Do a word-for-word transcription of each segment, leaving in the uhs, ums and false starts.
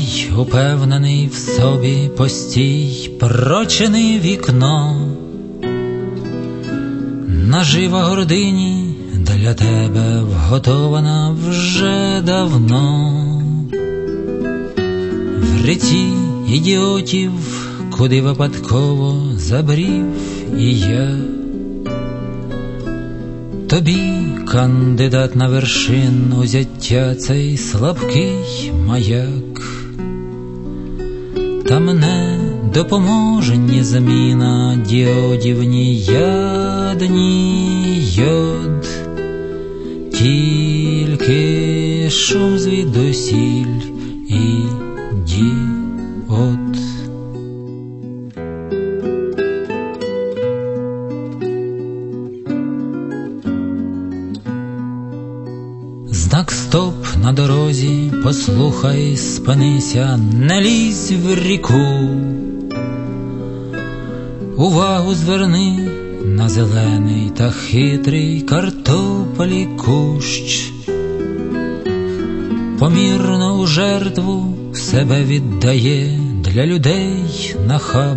Стій, упевнений в собі, постій, прочини вікно. Нажива гордині для тебе вготована вже давно. В ріці ідіотів, куди випадково забрів і я. Тобі, кандидат на вершин узяття, цей слабкий маяк. Та мене допоможе ні заміна діодів, ні яд, ні йод. Тільки шум звідусіль і діод. Знак стоп на дорозі, послухай, спинися, не лізь в ріку. Увагу зверни на зелений та хитрий картоплі кущ. Помірно у жертву себе віддає для людей нахаб.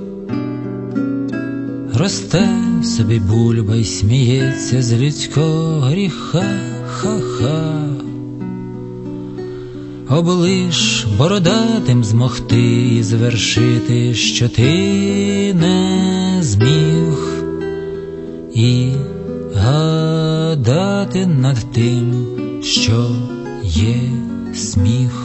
Росте собі бульба й сміється з людського гріха. Ха-ха. Облиш бородатим змогти і звершити, що ти не зміг, і гадати над тим, що є сміх.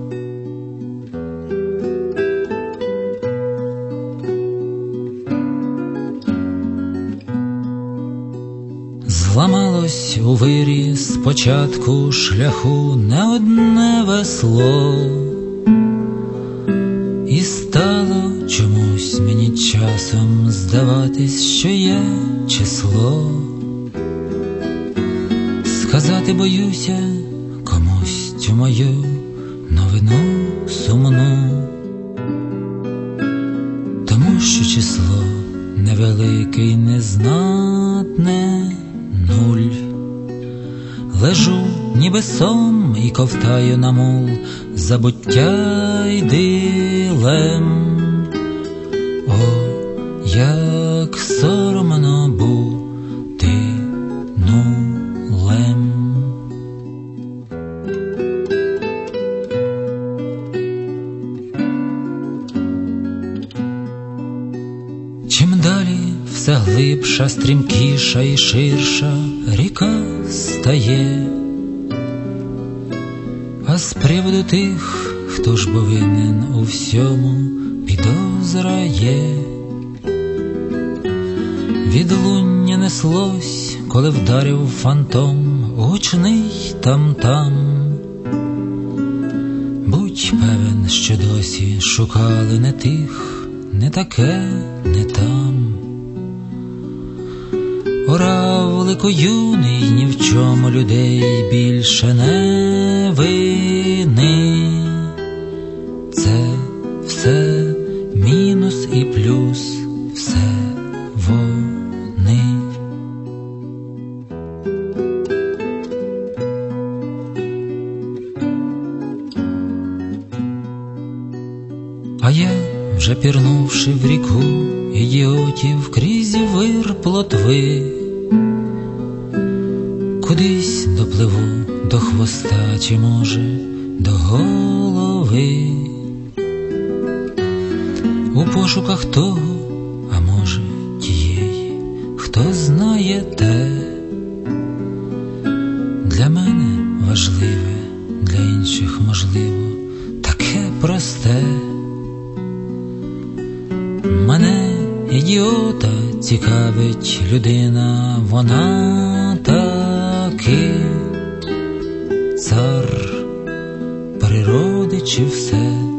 Зламалось у вирі спочатку шляху не одне весло, і стало чомусь мені часом здаватись, що я число. Сказати боюся комусь цю мою новину сумну, тому що число невелике й незнатне. Нуль. Лежу ніби сон і ковтаю на мул забуття й дилем. О, як соромно бути нулем. Чим далі все глибша, стрімкіша і ширша ріка стає. А з приводу тих, хто ж бо винен у всьому, підозра є. Відлуння неслось, коли вдарив фантом гучний там-там. Будь певен, що досі шукали не тих, не таке, не там. Оравлику юний, ні в чому людей більше не вини. Це все мінус і плюс, все вони. А я, вже пірнувши в ріку ідіотів крізь вир плотви, кудись допливу до хвоста, чи може до голови. У пошуках того, а може тієї, хто знає те. Для мене важливе, для інших можливо, таке просте. Мене, ідіота, цікавить людина, вона таки цар природи, чи все